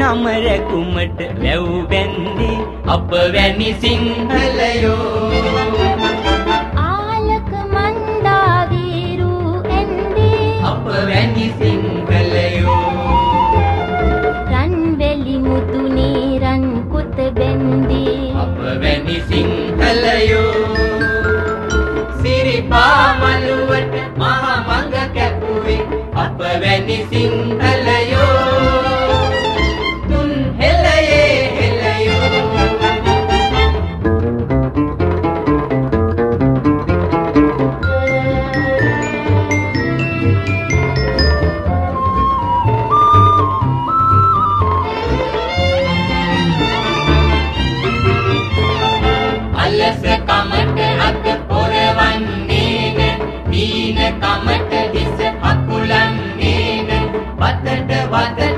නම රැකුමට වැව් බැන්දේ අප වැනි සිංහලයෝ. ආලක මන්දා වීරු ඇන්දේ අප වැනි සිංහලයෝ. රන්වැලි මුදුනේ රන් කුත බැන්දේ අප වැනි සිංහලයෝ. සිරිපා මළුවට මහ මඟ කැපුවේ අප වැනි සිංහලයෝ. තුන් හෙළයේ හෙළයෝ. අලස කමට අත පොරවන්නේ දීන කමට හිස අකුලන්නේ වතට වතට